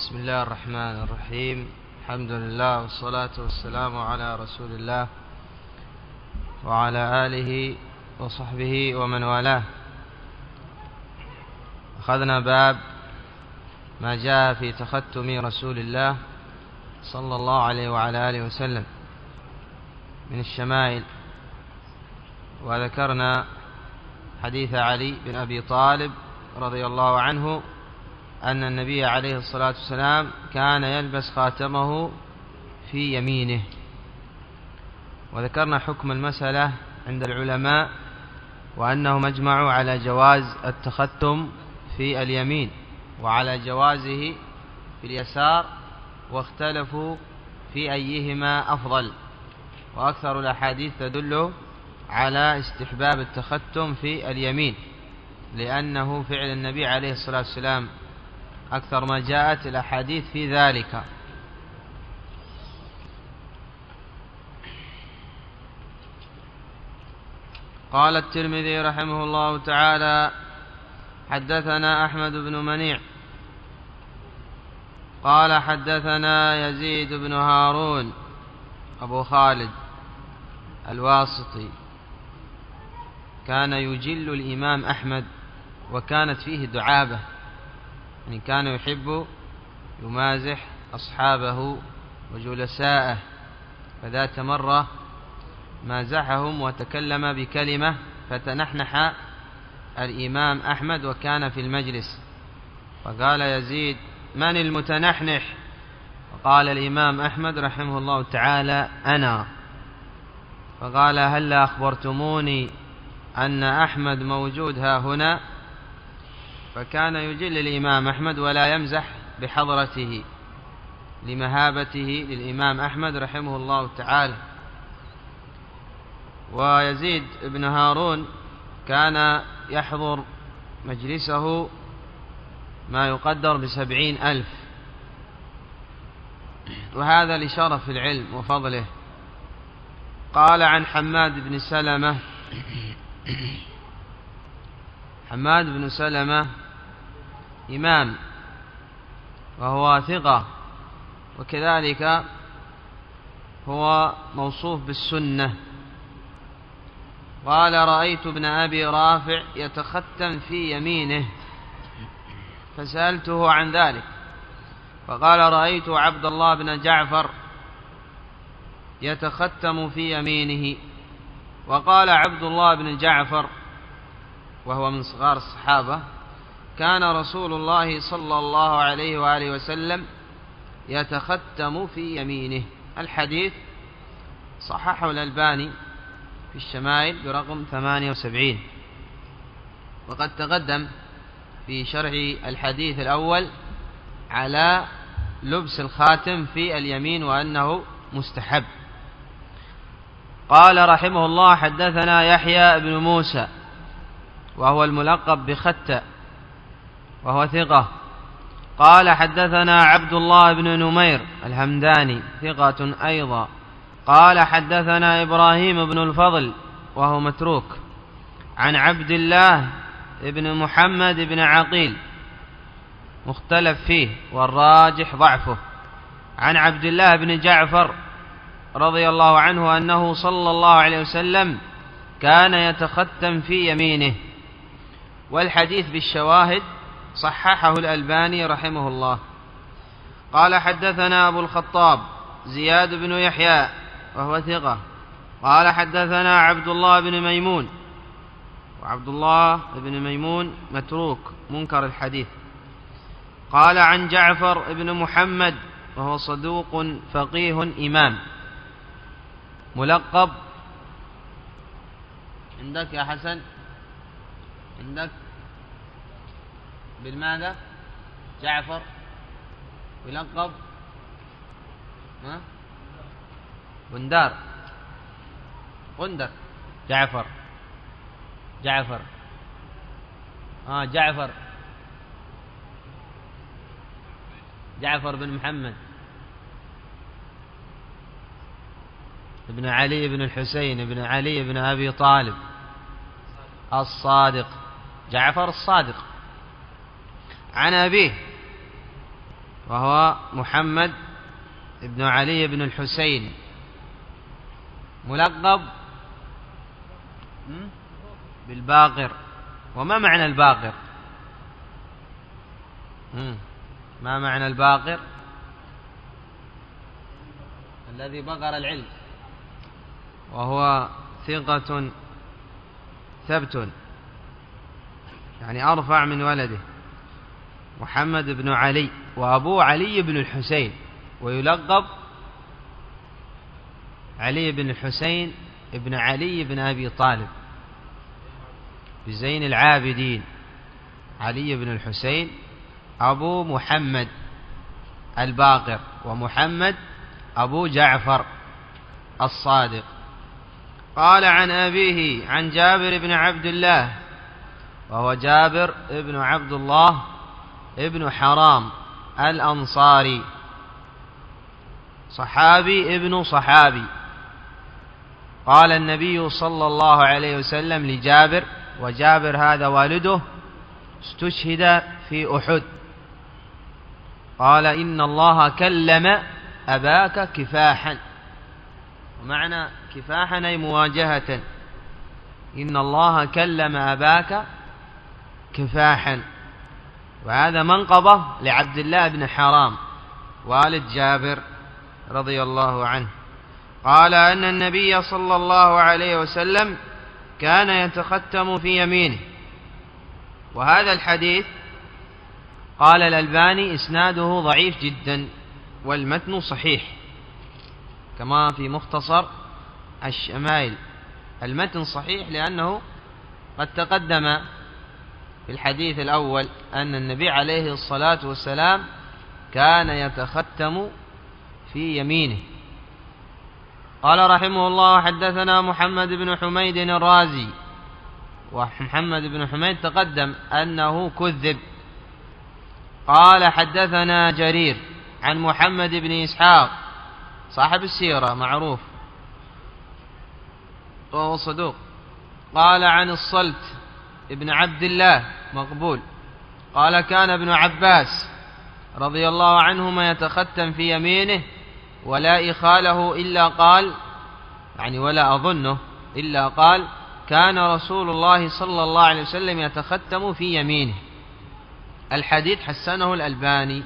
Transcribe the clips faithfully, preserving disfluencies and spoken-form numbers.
بسم الله الرحمن الرحيم. الحمد لله والصلاة والسلام على رسول الله وعلى آله وصحبه ومن والاه. أخذنا باب ما جاء في تختم رسول الله صلى الله عليه وعلى آله وسلم من الشمائل، وذكرنا حديث علي بن أبي طالب رضي الله عنه أن النبي عليه الصلاة والسلام كان يلبس خاتمه في يمينه، وذكرنا حكم المسألة عند العلماء وأنهم أجمعوا على جواز التختم في اليمين وعلى جوازه في اليسار، واختلفوا في أيهما أفضل، وأكثر الأحاديث تدل على استحباب التختم في اليمين، لأنه فعل النبي عليه الصلاة والسلام أكثر ما جاءت الأحاديث في ذلك. قال الترمذي رحمه الله تعالى: حدثنا أحمد بن منيع قال حدثنا يزيد بن هارون أبو خالد الواسطي، كان يجل الإمام أحمد وكانت فيه دعابة، يعني كان يحب يمازح أصحابه وجلساءه، فذات مرة مازحهم وتكلم بكلمة فتنحنح الإمام أحمد وكان في المجلس، فقال يزيد: من المتنحنح؟ فقال الإمام أحمد رحمه الله تعالى: أنا. فقال: هل أخبرتموني أن أحمد موجود ها هنا؟ فكان يجل الإمام أحمد ولا يمزح بحضرته لمهابته للإمام أحمد رحمه الله تعالى. ويزيد بن هارون كان يحضر مجلسه ما يقدر بسبعين ألف، وهذا لشرف العلم وفضله. قال عن حماد بن سلمة: حماد بن سلمة إمام وهو ثقة، وكذلك هو موصوف بالسنة. قال: رأيت ابن أبي رافع يتختم في يمينه فسألته عن ذلك، فقال: رأيت عبد الله بن جعفر يتختم في يمينه. وقال عبد الله بن جعفر وهو من صغار الصحابة: كان رسول الله صلى الله عليه وآله وسلم يتختم في يمينه. الحديث صححه الألباني في الشمائل برقم ثمانية وسبعين، وقد تقدم في شرح الحديث الأول على لبس الخاتم في اليمين وأنه مستحب. قال رحمه الله: حدثنا يحيى بن موسى وهو الملقب بختة وهو ثقة. قال حدثنا عبد الله بن نمير الهمداني ثقة أيضا. قال حدثنا إبراهيم بن الفضل وهو متروك، عن عبد الله بن محمد بن عقيل مختلف فيه والراجح ضعفه، عن عبد الله بن جعفر رضي الله عنه أنه صلى الله عليه وسلم كان يتختم في يمينه. والحديث بالشواهد صححه الألباني رحمه الله. قال حدثنا أبو الخطاب زياد بن يحيى وهو ثقة. قال حدثنا عبد الله بن ميمون، وعبد الله بن ميمون متروك منكر الحديث. قال عن جعفر بن محمد وهو صدوق فقيه إمام ملقب عندك يا حسن، عندك بالماذا؟ جعفر يلقب ها؟ غندار، غندر، جعفر جعفر آه جعفر جعفر بن محمد ابن علي بن الحسين ابن علي بن أبي طالب الصادق، جعفر الصادق، عن أبيه وهو محمد بن علي بن الحسين، ملقب بالباقر. وما معنى الباقر؟ ما معنى الباقر؟ الذي بقر العلم، وهو ثقة ثبت، يعني أرفع من ولده. محمد بن علي، وأبوه علي بن الحسين، ويلقب علي بن الحسين ابن علي بن أبي طالب بزين العابدين. علي بن الحسين أبو محمد الباقر، ومحمد أبو جعفر الصادق. قال عن أبيه عن جابر بن عبد الله، وهو جابر بن عبد الله ابن حرام الأنصاري، صحابي ابن صحابي. قال النبي صلى الله عليه وسلم لجابر، وجابر هذا والده استشهد في أحد، قال إن الله كلم أباك كفاحا. ومعنى كفاحا أي مواجهة، إن الله كلم أباك كفاحا. وهذا منقبة لعبد الله بن حرام والد جابر رضي الله عنه. قال أن النبي صلى الله عليه وسلم كان يتختم في يمينه. وهذا الحديث قال الألباني إسناده ضعيف جدا، والمتن صحيح كما في مختصر الشمائل. المتن صحيح لأنه قد تقدم في الحديث الأول أن النبي عليه الصلاة والسلام كان يتختم في يمينه. قال رحمه الله: حدثنا محمد بن حميد الرازي. ومحمد بن حميد تقدم أنه كذب. قال حدثنا جرير عن محمد بن إسحاق صاحب السيرة معروف وهو صدوق. قال عن الصلت ابن عبد الله مقبول. قال كان ابن عباس رضي الله عنهما يتختم في يمينه ولا إخاله إلا قال، يعني ولا أظنه إلا قال: كان رسول الله صلى الله عليه وسلم يتختم في يمينه. الحديث حسنه الألباني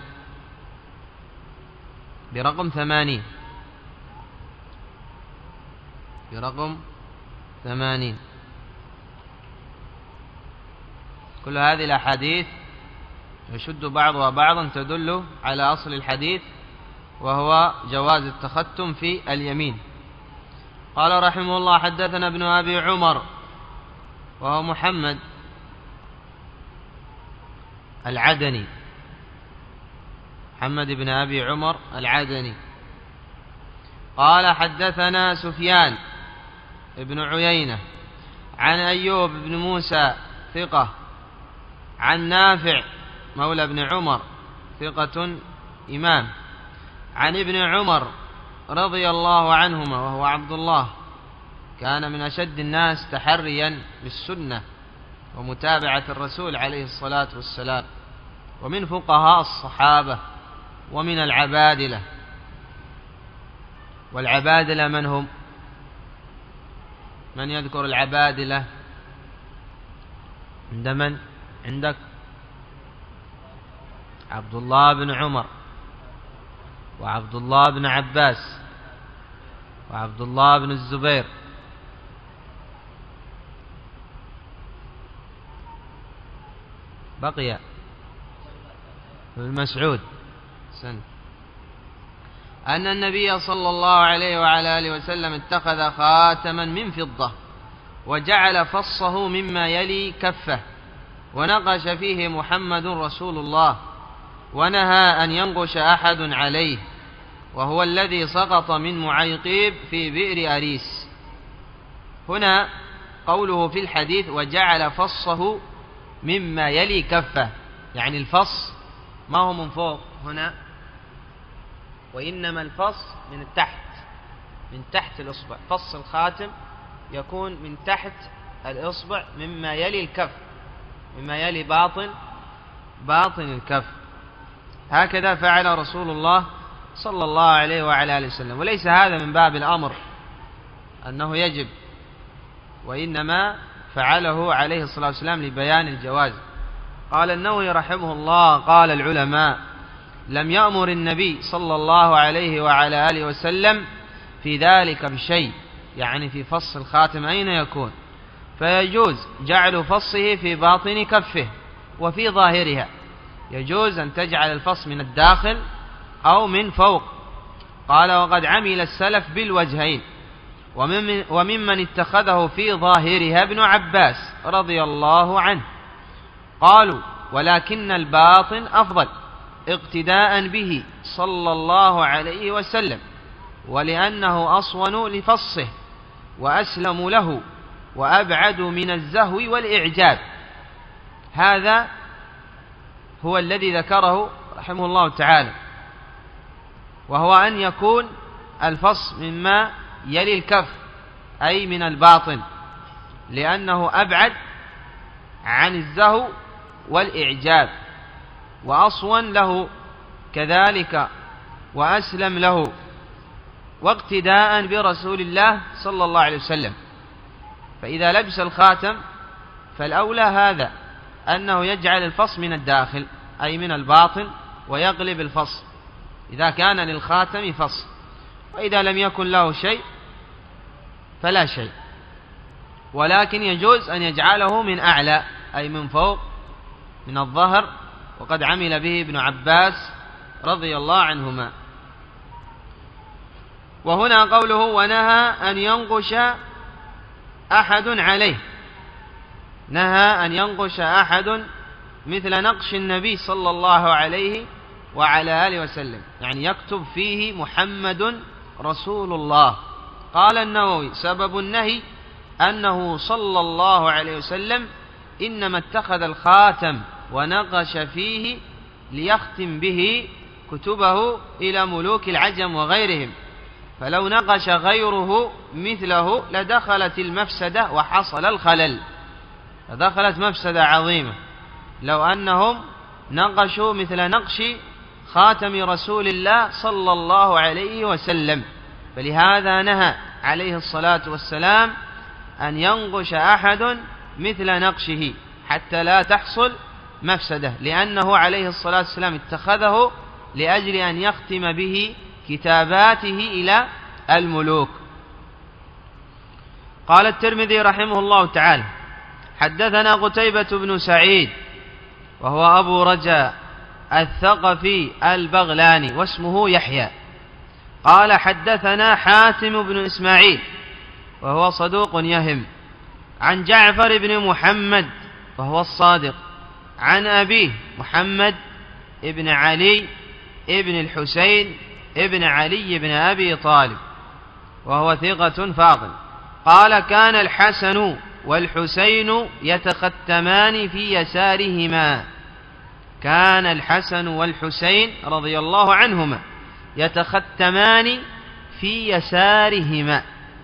برقم ثمانين برقم ثمانين. كل هذه الأحاديث يشد بعضها بعضا تدل على أصل الحديث، وهو جواز التختم في اليمين. قال رحمه الله: حدثنا ابن أبي عمر وهو محمد العدني، محمد بن أبي عمر العدني. قال حدثنا سفيان ابن عيينة عن أيوب بن موسى ثقة، عن نافع مولى ابن عمر ثقة إمام، عن ابن عمر رضي الله عنهما وهو عبد الله، كان من أشد الناس تحريا بالسنة ومتابعة الرسول عليه الصلاة والسلام، ومن فقهاء الصحابة ومن العبادلة. والعبادلة من هم؟ من يذكر العبادلة؟ عند من؟ عندك عبد الله بن عمر، وعبد الله بن عباس، وعبد الله بن الزبير، بقي ابن مسعود. سن أن النبي صلى الله عليه وعلى آله وسلم اتخذ خاتما من فضة وجعل فصه مما يلي كفه، ونقش فيه محمد رسول الله، ونهى أن ينقش أحد عليه، وهو الذي سقط من معيقيب في بئر أريس. هنا قوله في الحديث: وجعل فصه مما يلي كفه، يعني الفص ما هو من فوق هنا، وإنما الفص من التحت، من تحت الإصبع. فص الخاتم يكون من تحت الإصبع مما يلي الكف، مما يلي باطن باطن الكف. هكذا فعل رسول الله صلى الله عليه وعلى آله وسلم. وليس هذا من باب الأمر أنه يجب، وإنما فعله عليه الصلاة والسلام لبيان الجواز. قال النووي رحمه الله: قال العلماء: لم يأمر النبي صلى الله عليه وعلى آله وسلم في ذلك بشيء، يعني في فص الخاتم أين يكون، فيجوز جعل فصه في باطن كفه وفي ظاهرها. يجوز أن تجعل الفص من الداخل أو من فوق. قال: وقد عمل السلف بالوجهين، وممن اتخذه في ظاهرها ابن عباس رضي الله عنه. قالوا: ولكن الباطن أفضل اقتداء به صلى الله عليه وسلم، ولأنه أصون لفصه وأسلم له وأبعد من الزهو والإعجاب. هذا هو الذي ذكره رحمه الله تعالى، وهو أن يكون الفص مما يلي الكف، أي من الباطن، لأنه أبعد عن الزهو والإعجاب، وأصون له كذلك وأسلم له، واقتداء برسول الله صلى الله عليه وسلم. فإذا لبس الخاتم فالأولى هذا، أنه يجعل الفص من الداخل أي من الباطن، ويقلب الفص إذا كان للخاتم فص، وإذا لم يكن له شيء فلا شيء. ولكن يجوز أن يجعله من أعلى أي من فوق من الظهر، وقد عمل به ابن عباس رضي الله عنهما. وهنا قوله: ونهى أن ينقش أحد عليه، نهى أن ينقش أحد مثل نقش النبي صلى الله عليه وعلى آله وسلم، يعني يكتب فيه محمد رسول الله. قال النووي: سبب النهي أنه صلى الله عليه وسلم إنما اتخذ الخاتم ونقش فيه ليختم به كتبه إلى ملوك العجم وغيرهم، فلو نقش غيره مثله لدخلت المفسدة وحصل الخلل. فدخلت مفسدة عظيمة لو أنهم نقشوا مثل نقش خاتم رسول الله صلى الله عليه وسلم. فلهذا نهى عليه الصلاة والسلام أن ينقش أحد مثل نقشه حتى لا تحصل مفسدة، لأنه عليه الصلاة والسلام اتخذه لأجل أن يختم به كتاباته إلى الملوك. قال الترمذي رحمه الله تعالى: حدثنا قتيبة بن سعيد وهو أبو رجاء الثقفي البغلاني واسمه يحيى، قال: حدثنا حاتم بن إسماعيل وهو صدوق يهم، عن جعفر بن محمد وهو الصادق، عن أبيه محمد ابن علي ابن الحسين ابن علي بن أبي طالب وهو ثقة فاضل، قال: كان الحسن والحسين يتختمان في يسارهما. كان الحسن والحسين رضي الله عنهما يتختمان في يسارهما.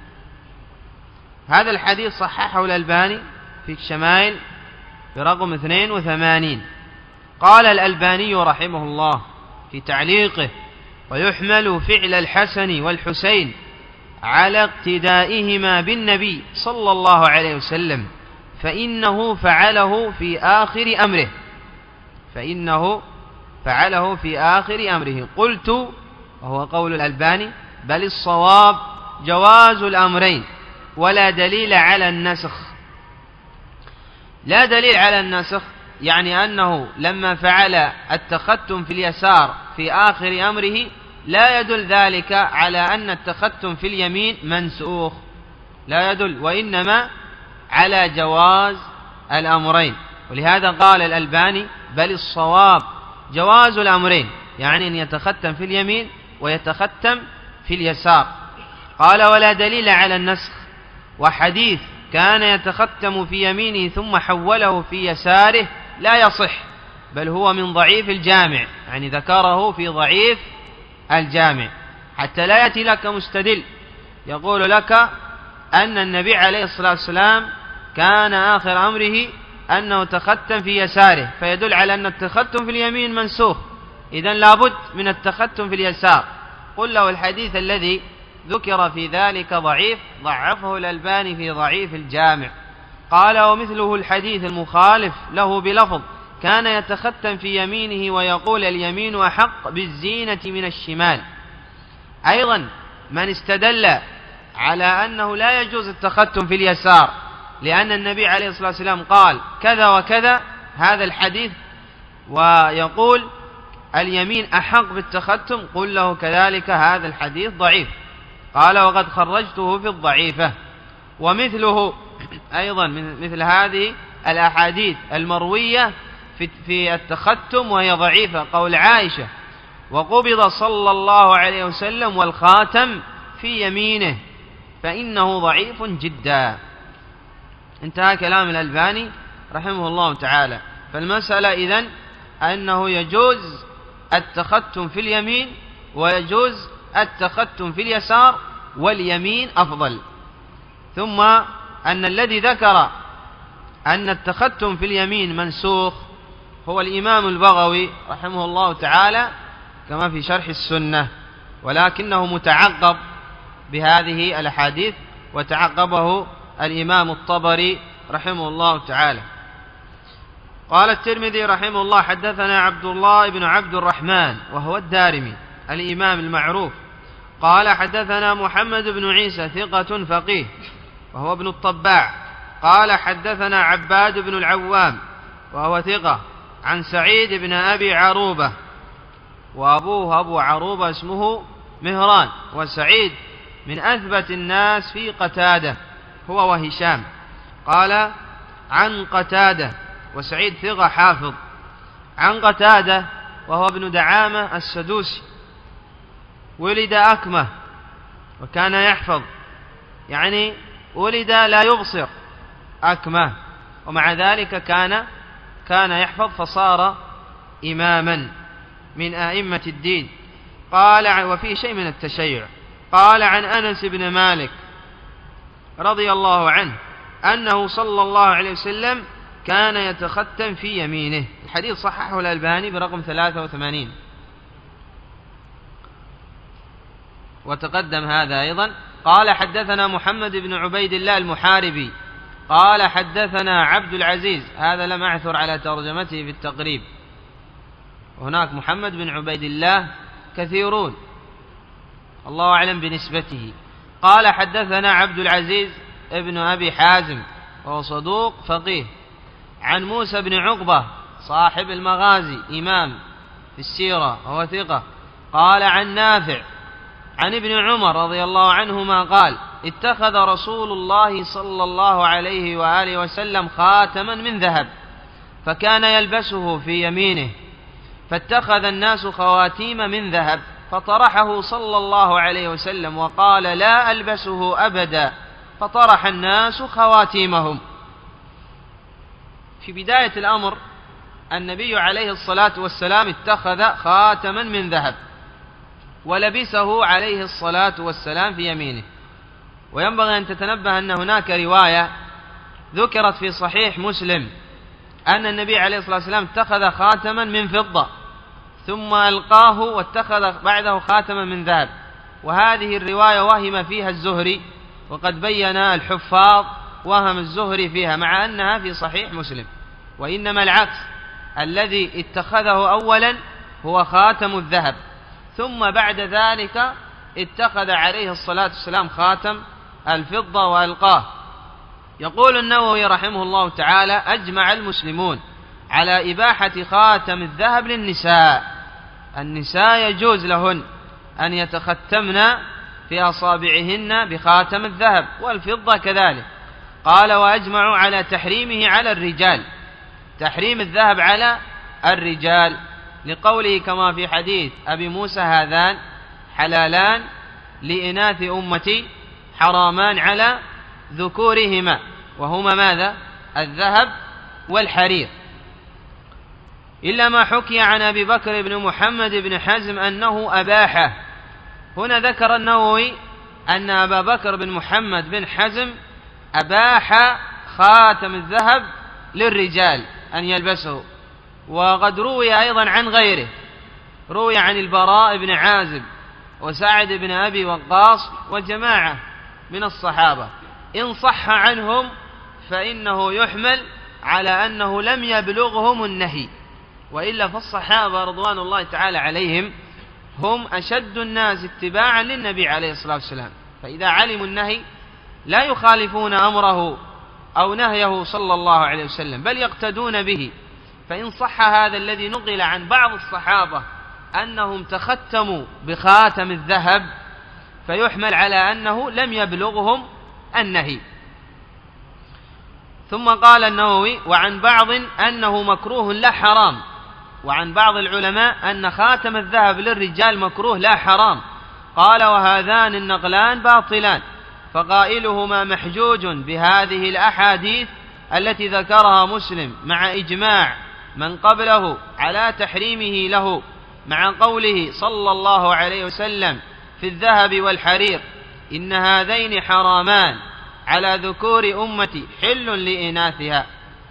هذا الحديث صححه الألباني في الشمائل برقم اثنين وثمانين. قال الألباني رحمه الله في تعليقه: ويحمل فعل الحسن والحسين على اقتدائهما بالنبي صلى الله عليه وسلم، فإنه فعله في آخر أمره فإنه فعله في آخر أمره. قلت، وهو قول الألباني: بل الصواب جواز الأمرين ولا دليل على النسخ. لا دليل على النسخ يعني أنه لما فعل التختم في اليسار في آخر أمره لا يدل ذلك على أن التختم في اليمين منسوخ، لا يدل، وإنما على جواز الأمرين. ولهذا قال الألباني: بل الصواب جواز الأمرين، يعني أن يتختم في اليمين ويتختم في اليسار. قال: ولا دليل على النسخ، وحديث كان يتختم في يمينه ثم حوله في يساره لا يصح، بل هو من ضعيف الجامع، يعني ذكره في ضعيف الجامع، حتى لا يأتي لك مستدل يقول لك أن النبي عليه الصلاة والسلام كان آخر أمره أنه تختم في يساره، فيدل على أن التختم في اليمين منسوخ. إذن لابد من التختم في اليسار. قل له الحديث الذي ذكر في ذلك ضعيف، ضعفه الألباني في ضعيف الجامع. قال ومثله الحديث المخالف له بلفظ كان يتختم في يمينه ويقول اليمين أحق بالزينة من الشمال. أيضا من استدل على أنه لا يجوز التختم في اليسار لأن النبي عليه الصلاة والسلام قال كذا وكذا هذا الحديث ويقول اليمين أحق بالتختم، قل له كذلك هذا الحديث ضعيف. قال وقد خرجته في الضعيفة. ومثله أيضا من مثل هذه الأحاديث المروية في, في التختم وهي ضعيفة قول عائشة وقبض صلى الله عليه وسلم والخاتم في يمينه فإنه ضعيف جدا. انتهى كلام الألباني رحمه الله تعالى. فالمسألة إذن أنه يجوز التختم في اليمين ويجوز التختم في اليسار، واليمين أفضل. ثم أن الذي ذكر أن التختم في اليمين منسوخ هو الإمام البغوي رحمه الله تعالى كما في شرح السنة، ولكنه متعقب بهذه الأحاديث وتعقبه الإمام الطبري رحمه الله تعالى. قال الترمذي رحمه الله حدثنا عبد الله بن عبد الرحمن وهو الدارمي الإمام المعروف قال حدثنا محمد بن عيسى ثقة فقيه وهو ابن الطباع قال حدثنا عباد بن العوام وهو ثقة عن سعيد بن أبي عروبة، وأبوه أبو عروبة اسمه مهران، وسعيد من أثبت الناس في قتادة هو وهشام. قال عن قتادة، وسعيد ثقة حافظ، عن قتادة وهو ابن دعامة السدوسي، ولد أكمه وكان يحفظ، يعني ولد لا يبصر أكمه، ومع ذلك كان كان يحفظ فصار إماما من أئمة الدين. قال وفيه شيء من التشيع. قال عن أنس بن مالك رضي الله عنه أنه صلى الله عليه وسلم كان يتختم في يمينه. الحديث صححه الألباني برقم ثلاثة وثمانين، وتقدم هذا أيضا. قال حدثنا محمد بن عبيد الله المحاربي قال حدثنا عبد العزيز، هذا لم أعثر على ترجمته في التقريب، وهناك محمد بن عبيد الله كثيرون الله أعلم بنسبته. قال حدثنا عبد العزيز ابن أبي حازم وهو صدوق فقيه، عن موسى بن عقبة صاحب المغازي إمام في السيرة وهو ثقة. قال عن نافع عن ابن عمر رضي الله عنهما قال اتخذ رسول الله صلى الله عليه وآله وسلم خاتما من ذهب فكان يلبسه في يمينه، فاتخذ الناس خواتيم من ذهب فطرحه صلى الله عليه وسلم وقال لا ألبسه أبدا، فطرح الناس خواتيمهم. في بداية الأمر النبي عليه الصلاة والسلام اتخذ خاتما من ذهب ولبسه عليه الصلاة والسلام في يمينه. وينبغي أن تتنبه أن هناك رواية ذكرت في صحيح مسلم أن النبي عليه الصلاة والسلام اتخذ خاتما من فضة ثم ألقاه واتخذ بعده خاتما من ذهب، وهذه الرواية وهم فيها الزهري، وقد بين الحفاظ وهم الزهري فيها مع أنها في صحيح مسلم، وإنما العكس، الذي اتخذه أولا هو خاتم الذهب ثم بعد ذلك اتخذ عليه الصلاة والسلام خاتم الفضة وألقاه. يقول النووي رحمه الله تعالى أجمع المسلمون على إباحة خاتم الذهب للنساء، النساء يجوز لهن أن يتختمن في أصابعهن بخاتم الذهب والفضة كذلك. قال وأجمعوا على تحريمه على الرجال، تحريم الذهب على الرجال، لقوله كما في حديث أبي موسى هذان حلالان لإناث أمتي حرامان على ذكورهما، وهما ماذا؟ الذهب والحرير، إلا ما حكي عن أبي بكر بن محمد بن حزم أنه أباحه. هنا ذكر النووي أن أبا بكر بن محمد بن حزم أباح خاتم الذهب للرجال أن يلبسه، وقد روي أيضا عن غيره روي عن البراء بن عازب وسعد بن أبي وقاص وجماعة من الصحابة، إن صح عنهم فإنه يحمل على أنه لم يبلغهم النهي، وإلا فالصحابة رضوان الله تعالى عليهم هم أشد الناس اتباعا للنبي عليه الصلاة والسلام، فإذا علموا النهي لا يخالفون أمره أو نهيه صلى الله عليه وسلم، بل يقتدون به. فإن صح هذا الذي نقل عن بعض الصحابة أنهم تختموا بخاتم الذهب فيحمل على أنه لم يبلغهم النهي. ثم قال النووي: وعن بعض أنه مكروه لا حرام، وعن بعض العلماء أن خاتم الذهب للرجال مكروه لا حرام. قال: وهذان النقلان باطلان، فقائلهما محجوج بهذه الأحاديث التي ذكرها مسلم مع إجماع من قبله على تحريمه له، مع قوله صلى الله عليه وسلم في الذهب والحرير: إن هذين حرامان على ذكور أمتي حل لإناثها.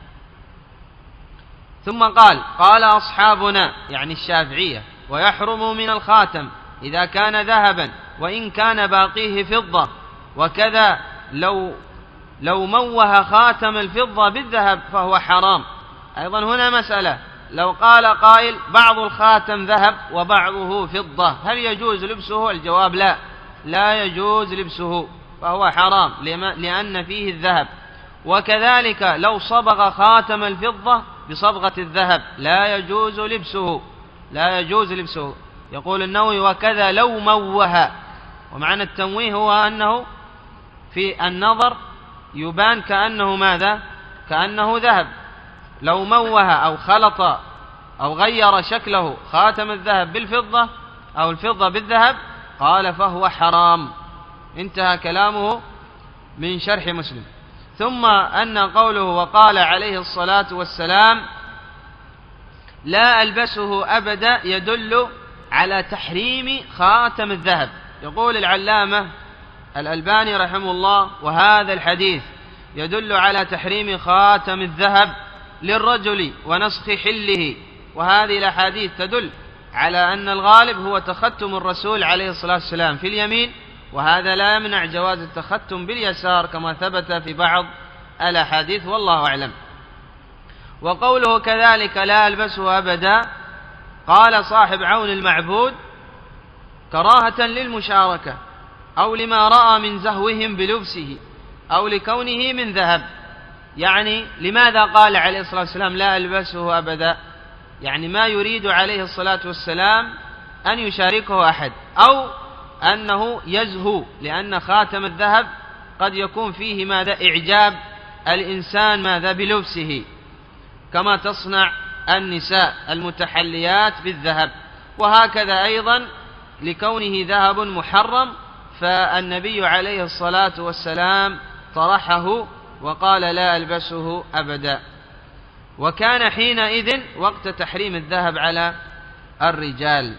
ثم قال: قال أصحابنا يعني الشافعية: ويحرم من الخاتم إذا كان ذهبا وإن كان باقيه فضة، وكذا لو لو موه خاتم الفضة بالذهب فهو حرام. أيضا هنا مسألة: لو قال قائل بعض الخاتم ذهب وبعضه فضة هل يجوز لبسه؟ الجواب: لا، لا يجوز لبسه، فهو حرام لأن فيه الذهب. وكذلك لو صبغ خاتم الفضة بصبغة الذهب لا يجوز لبسه، لا يجوز لبسه. يقول النووي: وكذا لو موه. ومعنى التمويه هو أنه في النظر يبان كأنه ماذا؟ كأنه ذهب. لو موه أو خلط أو غير شكله خاتم الذهب بالفضة أو الفضة بالذهب قال فهو حرام. انتهى كلامه من شرح مسلم. ثم أن قوله: وقال عليه الصلاة والسلام لا ألبسه أبدا، يدل على تحريم خاتم الذهب. يقول العلامة الألباني رحمه الله: وهذا الحديث يدل على تحريم خاتم الذهب للرجل ونسخ حله. وهذه الأحاديث تدل على أن الغالب هو تختم الرسول عليه الصلاة والسلام في اليمين، وهذا لا يمنع جواز التختم باليسار كما ثبت في بعض الأحاديث، والله أعلم. وقوله كذلك لا ألبسه أبدا، قال صاحب عون المعبود: كراهة للمشاركة أو لما رأى من زهوهم بلبسه أو لكونه من ذهب. يعني لماذا قال عليه الصلاة والسلام لا ألبسه أبدا؟ يعني ما يريد عليه الصلاة والسلام أن يشاركه أحد، أو أنه يزهو، لأن خاتم الذهب قد يكون فيه ماذا؟ إعجاب الإنسان ماذا؟ بلبسه، كما تصنع النساء المتحليات بالذهب. وهكذا أيضا لكونه ذهب محرم، فالنبي عليه الصلاة والسلام طرحه وقال لا ألبسه أبدا. وكان حينئذ وقت تحريم الذهب على الرجال.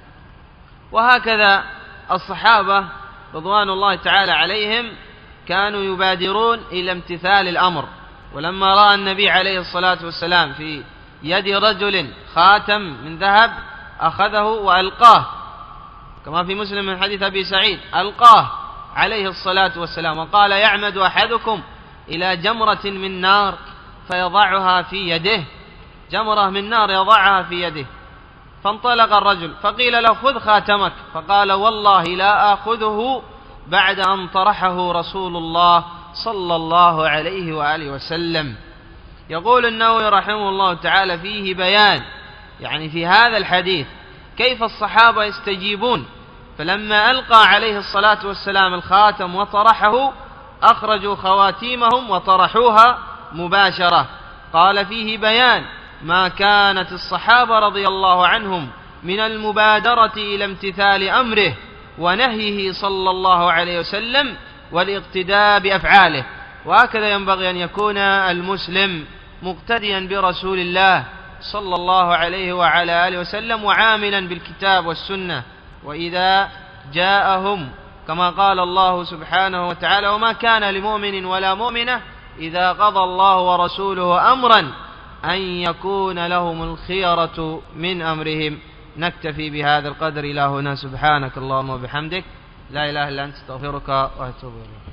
وهكذا الصحابة رضوان الله تعالى عليهم كانوا يبادرون إلى امتثال الأمر. ولما رأى النبي عليه الصلاة والسلام في يد رجل خاتم من ذهب أخذه وألقاه، كما في مسلم من حديث أبي سعيد: ألقاه عليه الصلاة والسلام وقال: يعمد أحدكم إلى جمرة من نار فيضعها في يده، جمرة من نار يضعها في يده. فانطلق الرجل فقيل له: خذ خاتمك، فقال: والله لا آخذه بعد أن طرحه رسول الله صلى الله عليه وآله وسلم. يقول النووي رحمه الله تعالى: فيه بيان، يعني في هذا الحديث، كيف الصحابة يستجيبون. فلما ألقى عليه الصلاة والسلام الخاتم وطرحه أخرجوا خواتيمهم وطرحوها مباشرة. قال: فيه بيان ما كانت الصحابة رضي الله عنهم من المبادرة إلى امتثال أمره ونهيه صلى الله عليه وسلم والاقتداء بأفعاله. وهكذا ينبغي أن يكون المسلم مقتديا برسول الله صلى الله عليه وعلى آله وسلم وعاملا بالكتاب والسنة. وإذا جاءهم كما قال الله سبحانه وتعالى: وما كان لمؤمن ولا مؤمنة إذا قضى الله ورسوله أمرا أن يكون لهم الخيرة من أمرهم. نكتفي بهذا القدر إلى هنا. سبحانك اللهم وبحمدك، لا إله إلا أنت، استغفرك وأتوب إليك.